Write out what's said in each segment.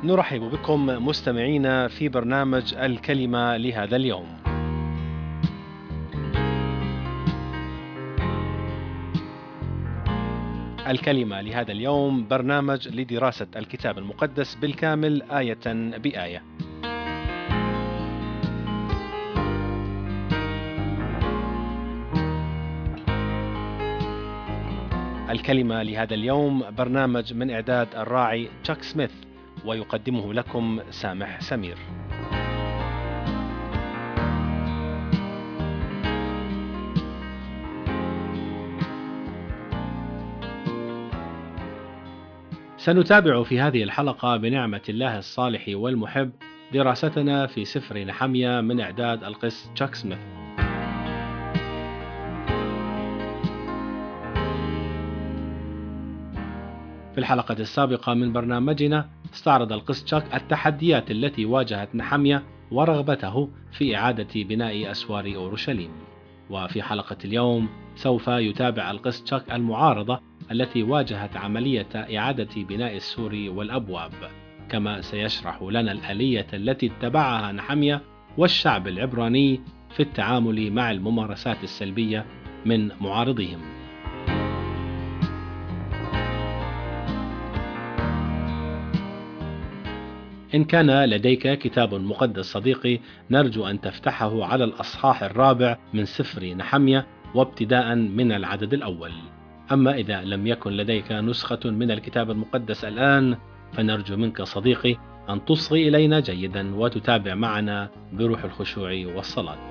نرحب بكم مستمعينا في برنامج الكلمة لهذا اليوم. الكلمة لهذا اليوم برنامج لدراسة الكتاب المقدس بالكامل آية بآية. الكلمة لهذا اليوم برنامج من إعداد الراعي تشاك سميث، ويقدمه لكم سامح سمير. سنتابع في هذه الحلقة بنعمة الله الصالح والمحب دراستنا في سفر نحميا من إعداد القس تشاك سميث. في الحلقة السابقة من برنامجنا استعرض القس تشاك التحديات التي واجهت نحميا ورغبته في إعادة بناء أسوار أورشليم. وفي حلقة اليوم سوف يتابع القس تشاك المعارضة التي واجهت عملية إعادة بناء السور والأبواب، كما سيشرح لنا الآلية التي اتبعها نحميا والشعب العبراني في التعامل مع الممارسات السلبية من معارضيهم. إن كان لديك كتاب مقدس صديقي، نرجو أن تفتحه على الأصحاح الرابع من سفر نحميا وابتداء من العدد الأول. أما إذا لم يكن لديك نسخة من الكتاب المقدس الآن، فنرجو منك صديقي أن تصغي إلينا جيدا وتتابع معنا بروح الخشوع والصلاة.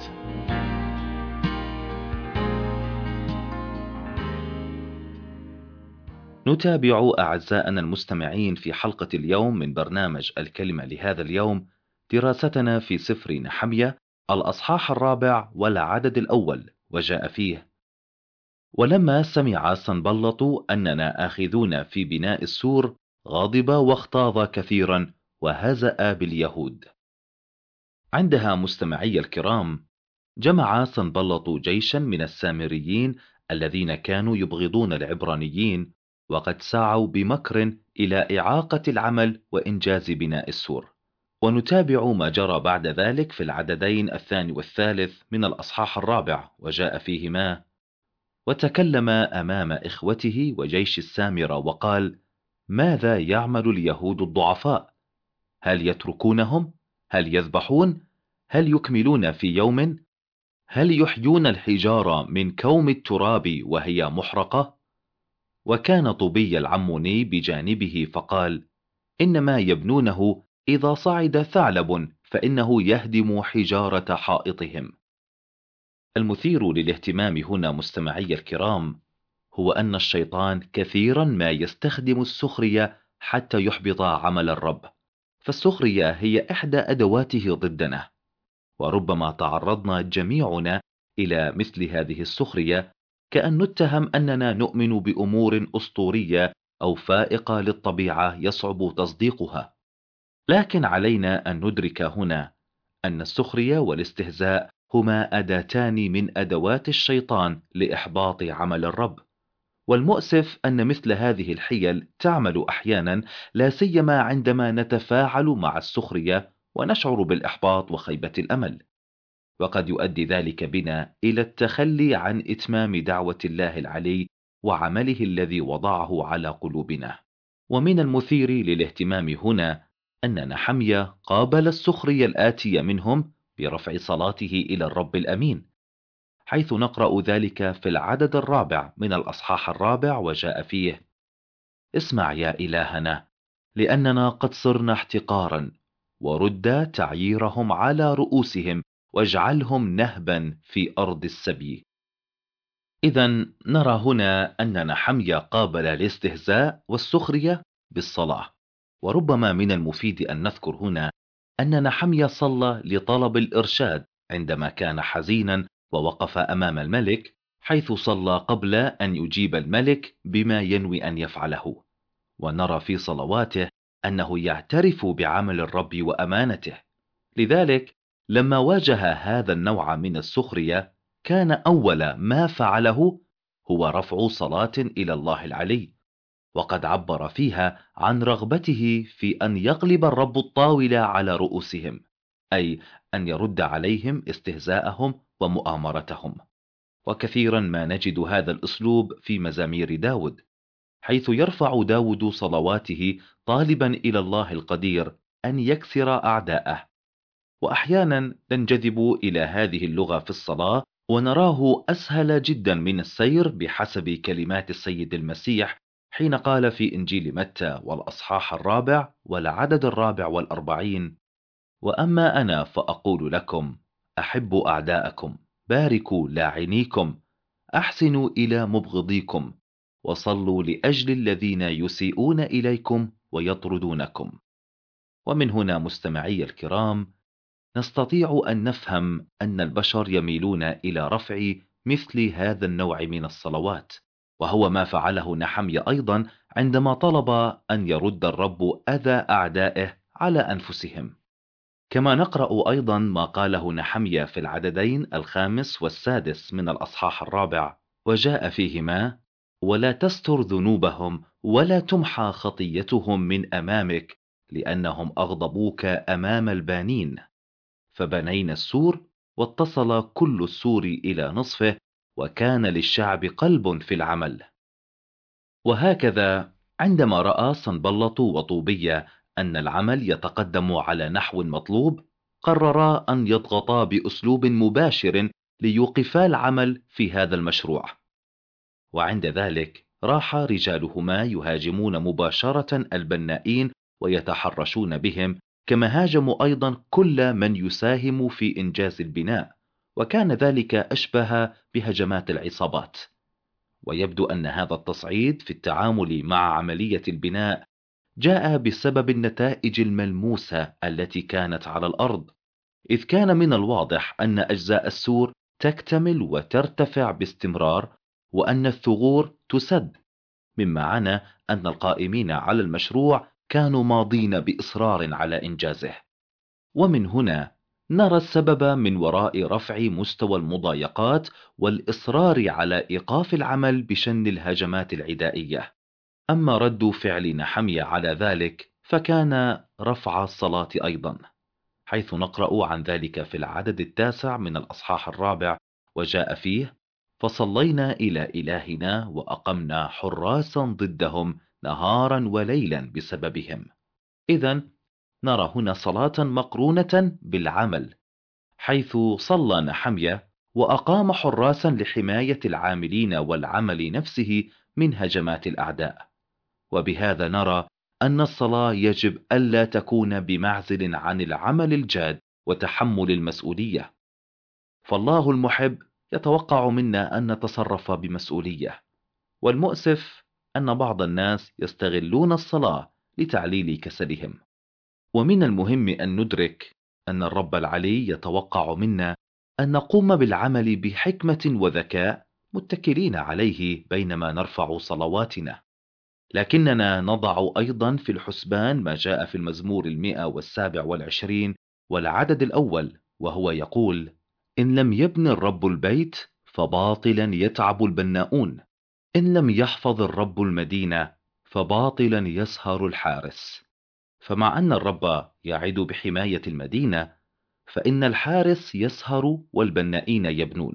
نتابع أعزائنا المستمعين في حلقة اليوم من برنامج الكلمة لهذا اليوم دراستنا في سفر نحمية الأصحاح الرابع والعدد الأول، وجاء فيه: ولما سمع سنبلط أننا آخذون في بناء السور غضب واغتاظ كثيرا وهزأ باليهود. عندها مستمعي الكرام، جمع سنبلط جيشا من السامريين الذين كانوا يبغضون العبرانيين، وقد سعوا بمكر إلى إعاقة العمل وإنجاز بناء السور. ونتابع ما جرى بعد ذلك في العددين الثاني والثالث من الأصحاح الرابع، وجاء فيهما: وتكلم أمام إخوته وجيش السامرة وقال: ماذا يعمل اليهود الضعفاء؟ هل يتركونهم؟ هل يذبحون؟ هل يكملون في يوم؟ هل يحيون الحجارة من كوم التراب وهي محرقة؟ وكان طوبي العموني بجانبه فقال: إنما يبنونه إذا صعد ثعلب فإنه يهدم حجارة حائطهم. المثير للاهتمام هنا مستمعي الكرام هو أن الشيطان كثيرا ما يستخدم السخرية حتى يحبط عمل الرب، فالسخرية هي إحدى أدواته ضدنا، وربما تعرضنا جميعنا إلى مثل هذه السخرية، كأن نتهم أننا نؤمن بأمور أسطورية أو فائقة للطبيعة يصعب تصديقها. لكن علينا أن ندرك هنا أن السخرية والاستهزاء هما أداتان من أدوات الشيطان لإحباط عمل الرب. والمؤسف أن مثل هذه الحيل تعمل أحيانا، لا سيما عندما نتفاعل مع السخرية ونشعر بالإحباط وخيبة الأمل، وقد يؤدي ذلك بنا إلى التخلي عن إتمام دعوة الله العلي وعمله الذي وضعه على قلوبنا. ومن المثير للاهتمام هنا أن نحميا قابل السخرية الآتية منهم برفع صلاته إلى الرب الأمين، حيث نقرأ ذلك في العدد الرابع من الأصحاح الرابع، وجاء فيه: اسمع يا إلهنا، لأننا قد صرنا احتقارا، ورد تعييرهم على رؤوسهم، واجعلهم نهبا في أرض السبي. إذن نرى هنا أن نحميا قابل الاستهزاء والسخرية بالصلاة. وربما من المفيد أن نذكر هنا أن نحميا صلى لطلب الإرشاد عندما كان حزينا ووقف أمام الملك، حيث صلى قبل أن يجيب الملك بما ينوي أن يفعله. ونرى في صلواته أنه يعترف بعمل الرب وأمانته. لذلك لما واجه هذا النوع من السخرية، كان أول ما فعله هو رفع صلاة إلى الله العلي. وقد عبر فيها عن رغبته في أن يغلب الرب الطاولة على رؤوسهم، أي أن يرد عليهم استهزاءهم ومؤامرتهم. وكثيرا ما نجد هذا الأسلوب في مزامير داود، حيث يرفع داود صلواته طالبا إلى الله القدير أن يكسر أعداءه. وأحيانا ننجذب إلى هذه اللغة في الصلاة ونراه أسهل جدا من السير بحسب كلمات السيد المسيح حين قال في إنجيل متى والأصحاح 4 والعدد 44: وأما أنا فأقول لكم أحبوا أعداءكم، باركوا لاعنيكم، أحسنوا إلى مبغضيكم، وصلوا لأجل الذين يسيئون إليكم ويطردونكم. ومن هنا مستمعي الكرام نستطيع أن نفهم أن البشر يميلون إلى رفع مثل هذا النوع من الصلوات، وهو ما فعله نحميا أيضا عندما طلب أن يرد الرب أذى أعدائه على أنفسهم. كما نقرأ أيضا ما قاله نحميا في العددين 5 و6 من الأصحاح 4، وجاء فيهما: ولا تستر ذنوبهم ولا تمحى خطيتهم من أمامك، لأنهم أغضبوك أمام البانين. فبنينا السور واتصل كل السور إلى نصفه، وكان للشعب قلب في العمل. وهكذا عندما رأى صنبلط وطوبية أن العمل يتقدم على نحو مطلوب، قررا أن يضغطا بأسلوب مباشر ليوقفا العمل في هذا المشروع. وعند ذلك راح رجالهما يهاجمون مباشرة البنائين ويتحرشون بهم، كما هاجموا أيضا كل من يساهم في إنجاز البناء، وكان ذلك أشبه بهجمات العصابات. ويبدو أن هذا التصعيد في التعامل مع عملية البناء جاء بسبب النتائج الملموسة التي كانت على الأرض، إذ كان من الواضح أن أجزاء السور تكتمل وترتفع باستمرار، وأن الثغور تسد، مما معنى أن القائمين على المشروع كانوا ماضين بإصرار على إنجازه. ومن هنا نرى السبب من وراء رفع مستوى المضايقات والإصرار على إيقاف العمل بشن الهجمات العدائية. أما رد فعل نحميا على ذلك فكان رفع الصلاة أيضا، حيث نقرأ عن ذلك في العدد 9 من الأصحاح 4، وجاء فيه: فصلينا إلى إلهنا وأقمنا حراسا ضدهم نهارا وليلا بسببهم. إذن نرى هنا صلاة مقرونة بالعمل، حيث صلى نحميا وأقام حراسا لحماية العاملين والعمل نفسه من هجمات الأعداء. وبهذا نرى أن الصلاة يجب ألا تكون بمعزل عن العمل الجاد وتحمل المسؤولية، فالله المحب يتوقع منا أن نتصرف بمسؤولية. والمؤسف أن بعض الناس يستغلون الصلاة لتعليل كسلهم. ومن المهم أن ندرك أن الرب العلي يتوقع منا أن نقوم بالعمل بحكمة وذكاء متكلين عليه بينما نرفع صلواتنا، لكننا نضع أيضا في الحسبان ما جاء في المزمور 127 والعدد الأول، وهو يقول: إن لم يبن الرب البيت فباطلا يتعب البناؤون، إن لم يحفظ الرب المدينة فباطلا يسهر الحارس. فمع أن الرب يعد بحماية المدينة، فإن الحارس يسهر والبنائين يبنون.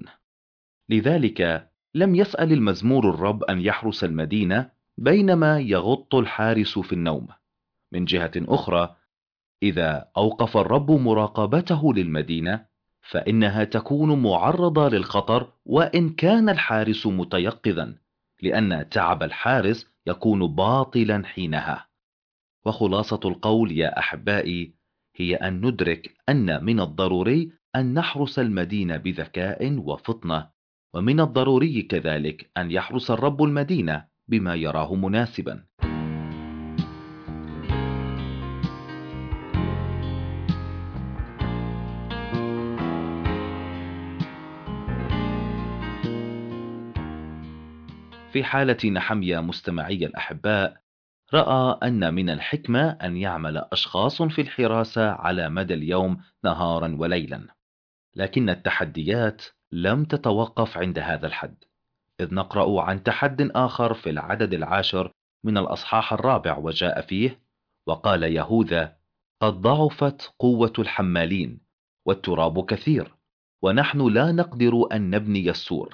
لذلك لم يسأل المزمور الرب أن يحرس المدينة بينما يغط الحارس في النوم. من جهة أخرى، إذا أوقف الرب مراقبته للمدينة فإنها تكون معرضة للخطر وإن كان الحارس متيقظا، لأن تعب الحارس يكون باطلا حينها. وخلاصة القول يا أحبائي هي أن ندرك أن من الضروري أن نحرس المدينة بذكاء وفطنة، ومن الضروري كذلك أن يحرس الرب المدينة بما يراه مناسبا. في حالة نحميا مستمعي الأحباء، رأى أن من الحكمة أن يعمل أشخاص في الحراسة على مدى اليوم نهارا وليلا، لكن التحديات لم تتوقف عند هذا الحد، إذ نقرأ عن تحد آخر في العدد 10 من الأصحاح 4 وجاء فيه: وقال يهوذا: قد ضعفت قوة الحمالين، والتراب كثير، ونحن لا نقدر أن نبني السور.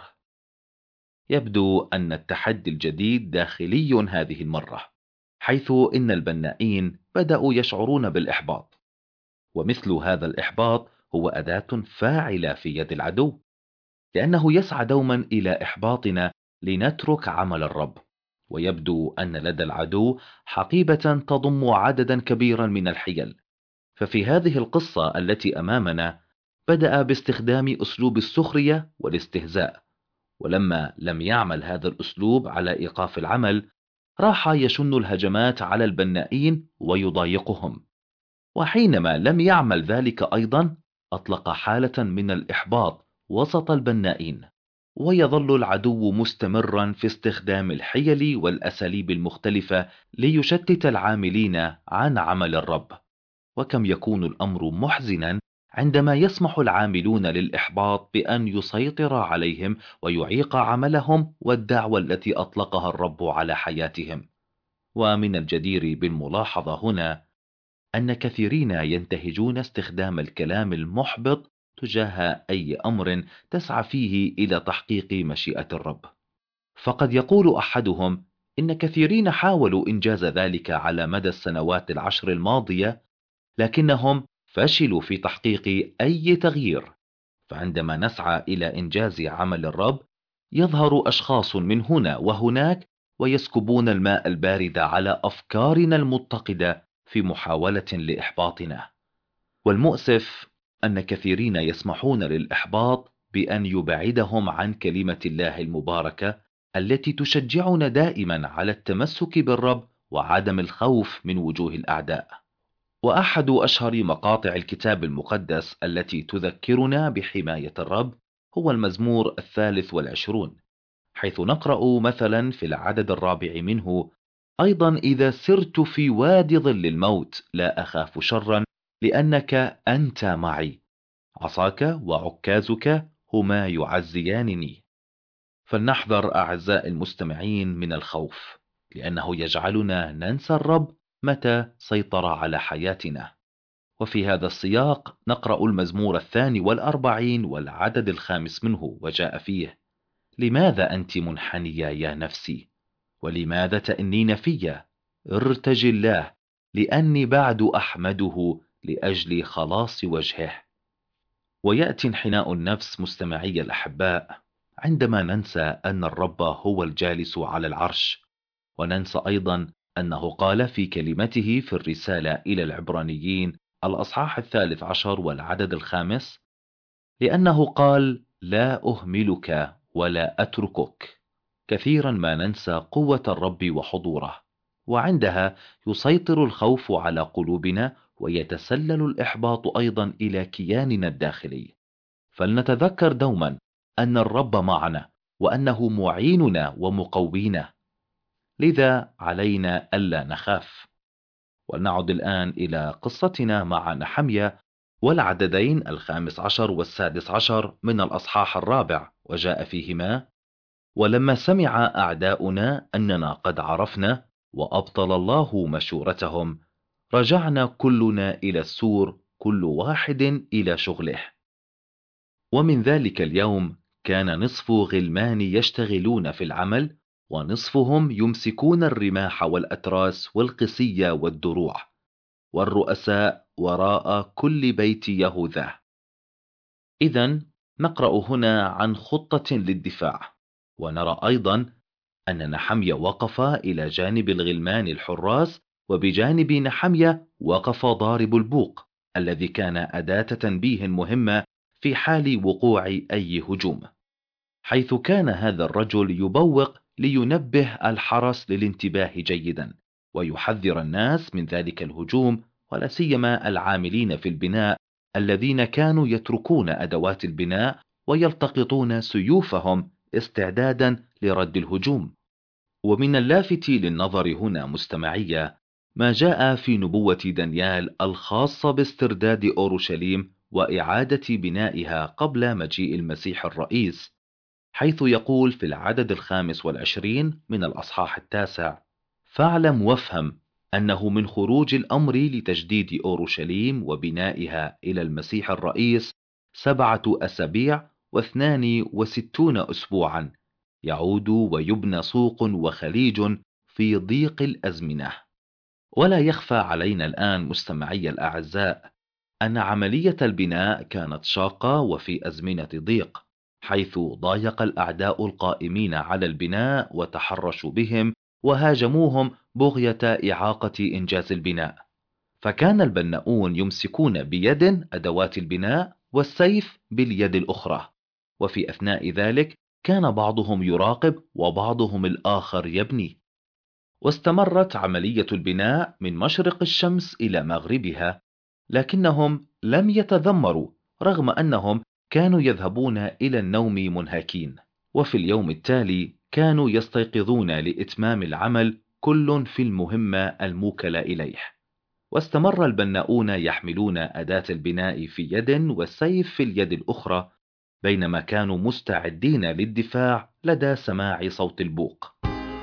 يبدو أن التحدي الجديد داخلي هذه المرة، حيث إن البنائين بدأوا يشعرون بالإحباط، ومثل هذا الإحباط هو أداة فاعلة في يد العدو، لأنه يسعى دوما إلى إحباطنا لنترك عمل الرب. ويبدو أن لدى العدو حقيبة تضم عددا كبيرا من الحيل. ففي هذه القصة التي أمامنا بدأ باستخدام أسلوب السخرية والاستهزاء، ولما لم يعمل هذا الأسلوب على إيقاف العمل، راح يشن الهجمات على البنائين ويضايقهم. وحينما لم يعمل ذلك أيضا، أطلق حالة من الإحباط وسط البنائين. ويظل العدو مستمرا في استخدام الحيل والأساليب المختلفة ليشتت العاملين عن عمل الرب. وكم يكون الأمر محزنا عندما يسمح العاملون للإحباط بأن يسيطر عليهم ويعيق عملهم والدعوة التي أطلقها الرب على حياتهم. ومن الجدير بالملاحظة هنا أن كثيرين ينتهجون استخدام الكلام المحبط تجاه أي أمر تسعى فيه إلى تحقيق مشيئة الرب. فقد يقول أحدهم إن كثيرين حاولوا إنجاز ذلك على مدى السنوات العشر الماضية، لكنهم فشلوا في تحقيق أي تغيير. فعندما نسعى إلى إنجاز عمل الرب، يظهر أشخاص من هنا وهناك ويسكبون الماء البارد على أفكارنا المتقدة في محاولة لإحباطنا. والمؤسف أن كثيرين يسمحون للإحباط بأن يبعدهم عن كلمة الله المباركة التي تشجعنا دائما على التمسك بالرب وعدم الخوف من وجوه الأعداء. وأحد أشهر مقاطع الكتاب المقدس التي تذكرنا بحماية الرب هو المزمور 23، حيث نقرأ مثلا في العدد 4 منه: أيضا إذا سرت في وادي ظل الموت لا أخاف شرا، لأنك أنت معي، عصاك وعكازك هما يعزيانني. فلنحذر أعزائي المستمعين من الخوف، لأنه يجعلنا ننسى الرب متى سيطر على حياتنا. وفي هذا السياق نقرأ المزمور 42 والعدد 5 منه وجاء فيه: لماذا أنت منحنية يا نفسي؟ ولماذا تأنين في؟ ارتجي الله، لأني بعد أحمده لأجل خلاص وجهه. ويأتي انحناء النفس مستمعي الأحباء عندما ننسى أن الرب هو الجالس على العرش، وننسى أيضا أنه قال في كلمته في الرسالة إلى العبرانيين الأصحاح 13 والعدد 5: لأنه قال لا أهملك ولا أتركك. كثيرا ما ننسى قوة الرب وحضوره، وعندها يسيطر الخوف على قلوبنا ويتسلل الإحباط أيضا إلى كياننا الداخلي. فلنتذكر دوما أن الرب معنا وأنه معيننا ومقوينا، لذا علينا ألا نخاف. ولنعد الآن إلى قصتنا مع نحميا والعددين 15 و16 من الأصحاح 4 وجاء فيهما: ولما سمع أعداؤنا أننا قد عرفنا وأبطل الله مشورتهم، رجعنا كلنا إلى السور، كل واحد إلى شغله. ومن ذلك اليوم كان نصف غلمان يشتغلون في العمل، ونصفهم يمسكون الرماح والأتراس والقسية والدروع، والرؤساء وراء كل بيت يهوذا. إذن نقرأ هنا عن خطة للدفاع، ونرى أيضا أن نحميا وقف إلى جانب الغلمان الحراس، وبجانب نحميا وقف ضارب البوق الذي كان أداة تنبيه مهمة في حال وقوع أي هجوم، حيث كان هذا الرجل يبوق لينبه الحرس للانتباه جيدا ويحذر الناس من ذلك الهجوم، ولا سيما العاملين في البناء الذين كانوا يتركون أدوات البناء ويلتقطون سيوفهم استعدادا لرد الهجوم. ومن اللافت للنظر هنا مستمعية ما جاء في نبوة دانيال الخاصة باسترداد أورشليم وإعادة بنائها قبل مجيء المسيح الرئيس، حيث يقول في العدد 25 من الأصحاح 9: فاعلم وافهم أنه من خروج الأمر لتجديد أورشليم وبنائها إلى المسيح الرئيس 7 أسابيع و62 أسبوعا، يعود ويبنى سوق وخليج في ضيق الأزمنة. ولا يخفى علينا الآن مستمعي الأعزاء أن عملية البناء كانت شاقة وفي أزمنة ضيق، حيث ضايق الأعداء القائمين على البناء وتحرشوا بهم وهاجموهم بغية إعاقة إنجاز البناء. فكان البناؤون يمسكون بيد أدوات البناء والسيف باليد الأخرى، وفي أثناء ذلك كان بعضهم يراقب وبعضهم الآخر يبني. واستمرت عملية البناء من مشرق الشمس إلى مغربها، لكنهم لم يتذمروا رغم أنهم كانوا يذهبون إلى النوم منهكين. وفي اليوم التالي كانوا يستيقظون لإتمام العمل كل في المهمة الموكل إليه. واستمر البناؤون يحملون أداة البناء في يد والسيف في اليد الأخرى، بينما كانوا مستعدين للدفاع لدى سماع صوت البوق.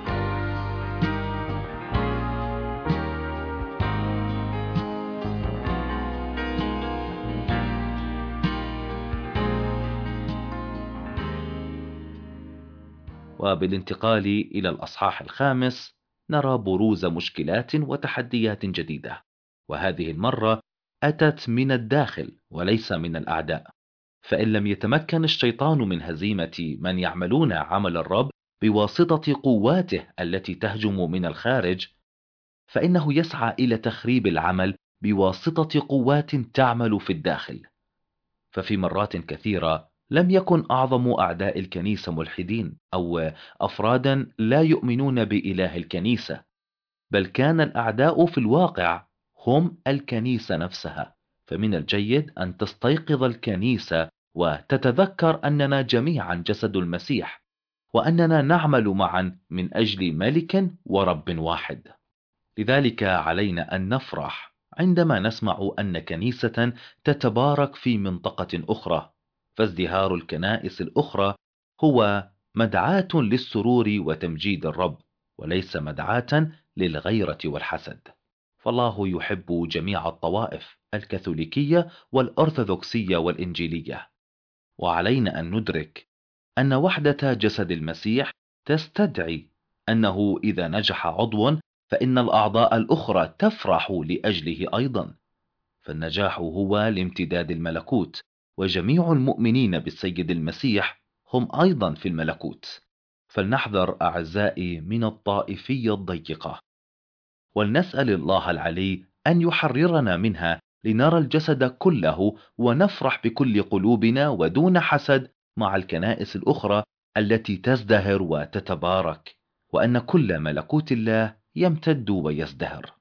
وبالانتقال إلى الأصحاح الخامس نرى بروز مشكلات وتحديات جديدة، وهذه المرة أتت من الداخل وليس من الأعداء. فإن لم يتمكن الشيطان من هزيمة من يعملون عمل الرب بواسطة قواته التي تهجم من الخارج، فإنه يسعى إلى تخريب العمل بواسطة قوات تعمل في الداخل. ففي مرات كثيرة لم يكن أعظم أعداء الكنيسة ملحدين أو أفرادا لا يؤمنون بإله الكنيسة، بل كان الأعداء في الواقع هم الكنيسة نفسها. فمن الجيد أن تستيقظ الكنيسة وتتذكر أننا جميعا جسد المسيح، وأننا نعمل معا من أجل ملك ورب واحد. لذلك علينا أن نفرح عندما نسمع أن كنيسة تتبارك في منطقة أخرى، فازدهار الكنائس الأخرى هو مدعاة للسرور وتمجيد الرب، وليس مدعاة للغيرة والحسد. فالله يحب جميع الطوائف الكاثوليكية والأرثوذكسية والإنجيلية، وعلينا أن ندرك أن وحدة جسد المسيح تستدعي أنه إذا نجح عضو فإن الأعضاء الأخرى تفرح لأجله أيضا. فالنجاح هو لامتداد الملكوت، وجميع المؤمنين بالسيد المسيح هم أيضا في الملكوت. فلنحذر أعزائي من الطائفية الضيقة، ولنسأل الله العلي أن يحررنا منها، لنرى الجسد كله ونفرح بكل قلوبنا ودون حسد مع الكنائس الأخرى التي تزدهر وتتبارك، وأن كل ملكوت الله يمتد ويزدهر.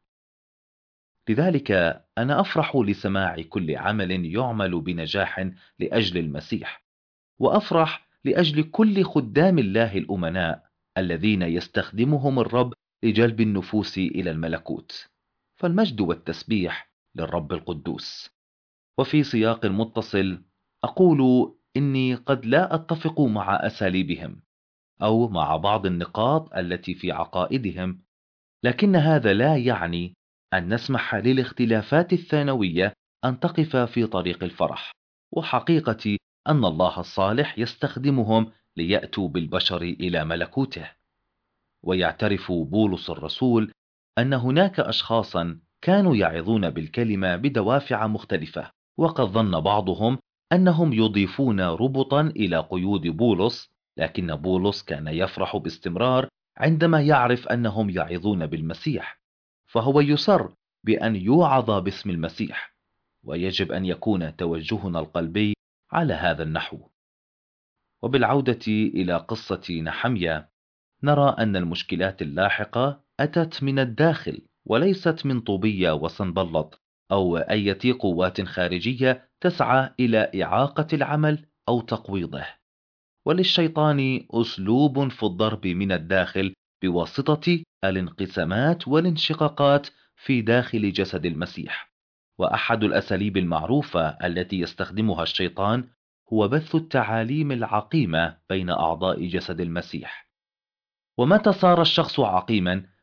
لذلك أنا أفرح لسماع كل عمل يعمل بنجاح لأجل المسيح، وأفرح لأجل كل خدام الله الأمناء الذين يستخدمهم الرب لجلب النفوس إلى الملكوت. فالمجد والتسبيح للرب القدوس. وفي سياق متصل أقول إني قد لا أتفق مع أساليبهم أو مع بعض النقاط التي في عقائدهم، لكن هذا لا يعني أن نسمح للاختلافات الثانوية أن تقف في طريق الفرح. وحقيقة أن الله الصالح يستخدمهم ليأتوا بالبشر إلى ملكوته. ويعترف بولس الرسول أن هناك أشخاصا كانوا يعظون بالكلمة بدوافع مختلفة، وقد ظن بعضهم أنهم يضيفون ربطا إلى قيود بولس، لكن بولس كان يفرح باستمرار عندما يعرف أنهم يعظون بالمسيح، فهو يصر بأن يوعظ باسم المسيح. ويجب أن يكون توجهنا القلبي على هذا النحو. وبالعودة إلى قصة نحميا، نرى أن المشكلات اللاحقة أتت من الداخل وليست من طوبية وصنبلط أو أي قوات خارجية تسعى إلى إعاقة العمل أو تقويضه. وللشيطان أسلوب في الضرب من الداخل بواسطة الانقسامات والانشقاقات في داخل جسد المسيح. وأحد الأساليب المعروفة التي يستخدمها الشيطان هو بث التعاليم العقيمة بين أعضاء جسد المسيح. ومتى صار الشخص عقيما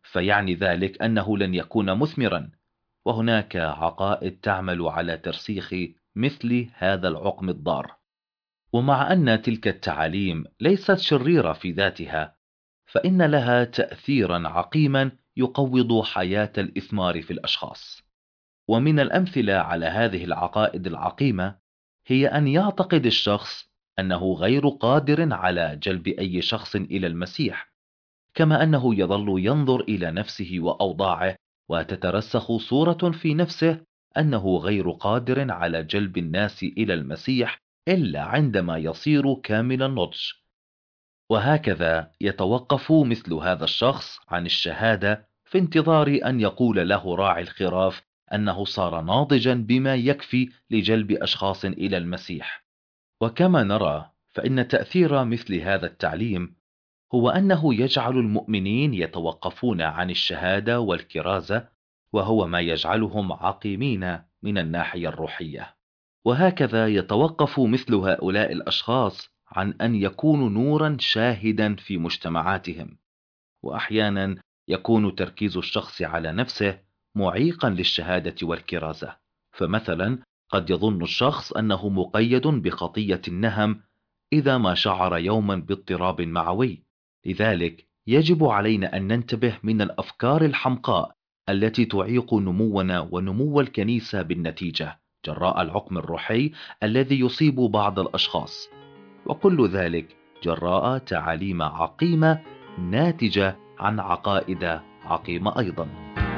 فيعني ذلك أنه لن يكون مثمرا. وهناك عقائد تعمل على ترسيخ مثل هذا العقم الضار. ومع أن تلك التعاليم ليست شريرة في ذاتها، فإن لها تأثيرا عقيما يقوض حياة الإثمار في الأشخاص. ومن الأمثلة على هذه العقائد العقيمة هي أن يعتقد الشخص أنه غير قادر على جلب أي شخص إلى المسيح، كما أنه يظل ينظر إلى نفسه وأوضاعه وتترسخ صورة في نفسه أنه غير قادر على جلب الناس إلى المسيح إلا عندما يصير كامل النضج. وهكذا يتوقف مثل هذا الشخص عن الشهادة في انتظار أن يقول له راعي الخراف أنه صار ناضجا بما يكفي لجلب أشخاص إلى المسيح. وكما نرى فإن تأثير مثل هذا التعليم هو أنه يجعل المؤمنين يتوقفون عن الشهادة والكرازة، وهو ما يجعلهم عقيمين من الناحية الروحية. وهكذا يتوقف مثل هؤلاء الأشخاص عن أن يكونوا نورا شاهدا في مجتمعاتهم. وأحيانا يكون تركيز الشخص على نفسه معيقا للشهادة والكرازة. فمثلا قد يظن الشخص أنه مقيد بخطية النهم إذا ما شعر يوما باضطراب معوي. لذلك يجب علينا أن ننتبه من الأفكار الحمقاء التي تعيق نمونا ونمو الكنيسة بالنتيجة، جراء العقم الروحي الذي يصيب بعض الأشخاص، وكل ذلك جراء تعاليم عقيمة ناتجة عن عقائد عقيمة أيضا.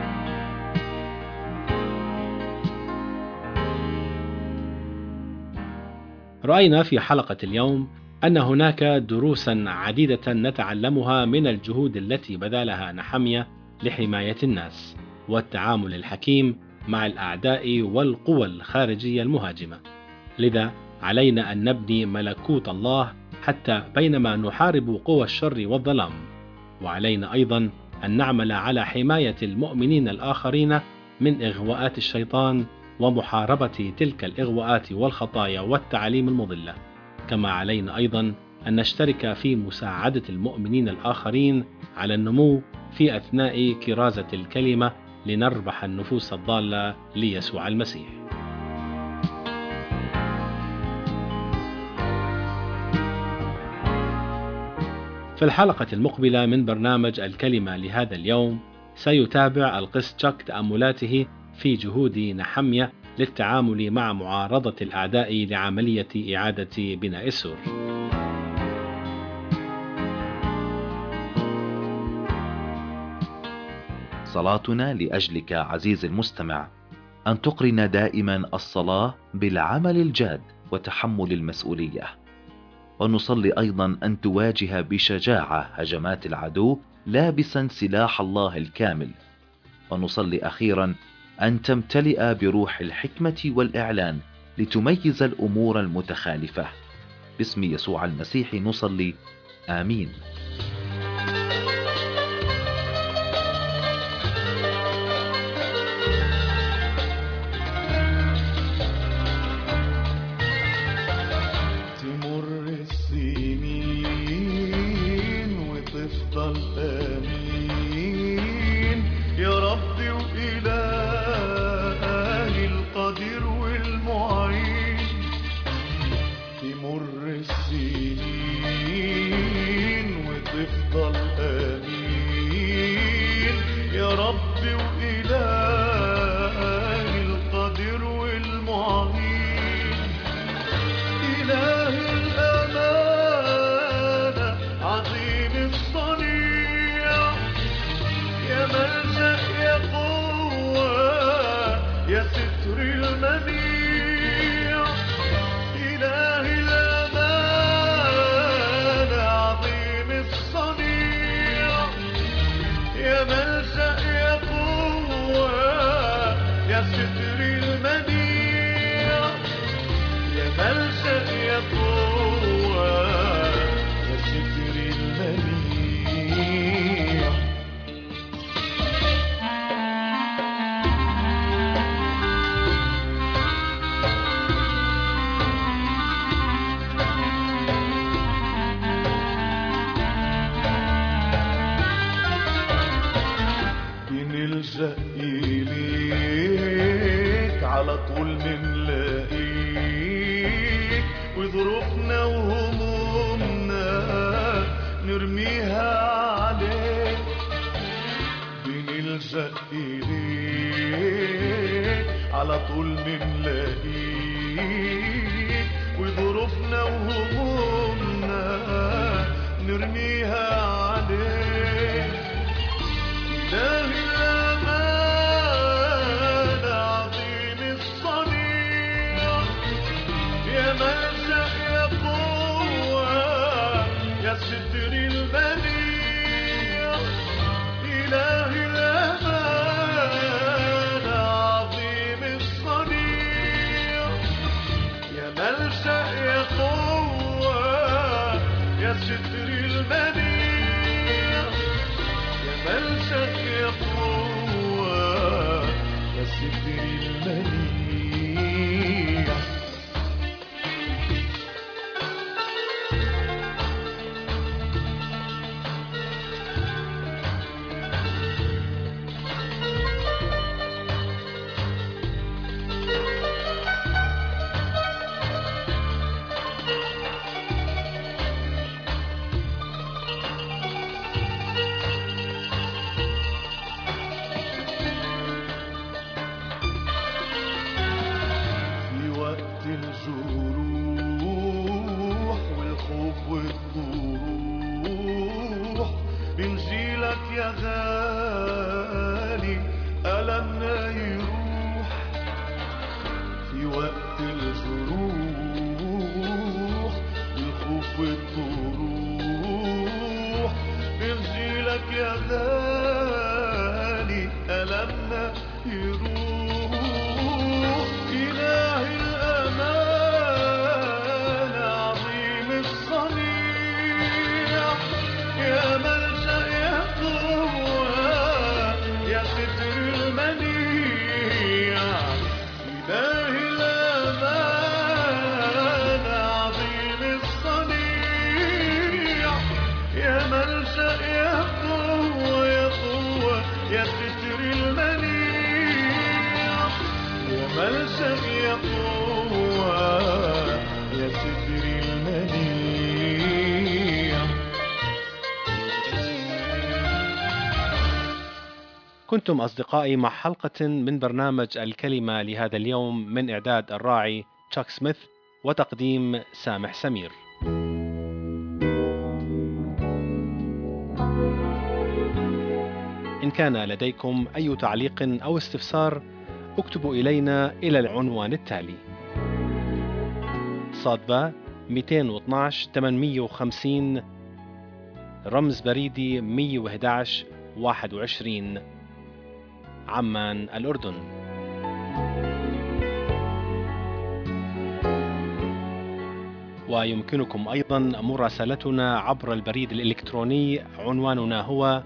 رأينا في حلقة اليوم أن هناك دروسا عديدة نتعلمها من الجهود التي بذلها نحمية لحماية الناس والتعامل الحكيم مع الأعداء والقوى الخارجية المهاجمة. لذا علينا أن نبني ملكوت الله حتى بينما نحارب قوى الشر والظلام، وعلينا أيضا أن نعمل على حماية المؤمنين الآخرين من إغواءات الشيطان ومحاربة تلك الإغواءات والخطايا والتعاليم المضلة. كما علينا أيضا أن نشترك في مساعدة المؤمنين الآخرين على النمو في أثناء كرازة الكلمة لنربح النفوس الضالة ليسوع المسيح. في الحلقة المقبلة من برنامج الكلمة لهذا اليوم سيتابع القس تشاك تأملاته في جهود نحمية للتعامل مع معارضة الأعداء لعملية إعادة بناء السور. صلاتنا لأجلك عزيزي المستمع أن تقرن دائما الصلاة بالعمل الجاد وتحمل المسؤولية، ونصلي أيضا أن تواجه بشجاعة هجمات العدو لابسا سلاح الله الكامل، ونصلي أخيرا أن تمتلئ بروح الحكمة والإعلان لتميز الأمور المتخالفة. باسم يسوع المسيح نصلي، آمين. تمر السنين وتفضل أمين يا ربي وإلهي القدير والمعين. تمر السنين طول منلاقيه، وظروفنا وهمومنا نرميها عليه، بنلجأ إليه على طول منلاقيه، وظروفنا وهمومنا نرميها عليه. إله الأمان عظيم الصنيع، يا ملجأ يا قوة يا ستر المنيع. إله الأمان عظيم الصنيع، يا ملجأ يا قوة يا ستر المنيع، يا ملجأ يا قوة يا ستر المنيع. الجروح والخوف والطروح بنجيلك يا غالي ألمنا يروح. في وقت الجروح والخوف والطروح بنجيلك يا غالي ألمنا يروح. إله الأمان عظيم الصنيع، يا ملجأ يا قوة يا ستر المنيع. إله الأمان عظيم الصنيع، يا ملجأ يا قوة يا قوة يا ستر المنيع، يا ملجأ يا قوة يا ستر المنيع. كنتم أصدقائي مع حلقة من برنامج الكلمة لهذا اليوم من إعداد الراعي تشاك سميث وتقديم سامح سمير. إن كان لديكم أي تعليق أو استفسار اكتبوا إلينا إلى العنوان التالي: صادبة 212 850 رمز بريدي 111 21 عمان الأردن. ويمكنكم أيضا مراسلتنا عبر البريد الإلكتروني، عنواننا هو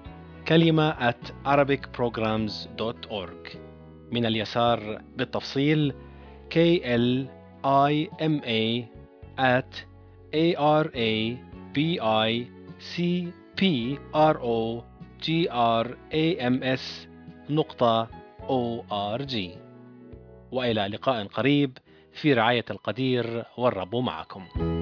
kalima@arabicprograms.org. من اليسار بالتفصيل kalima@arabicprograms.org. وإلى لقاء قريب في رعاية القدير، والرب معكم.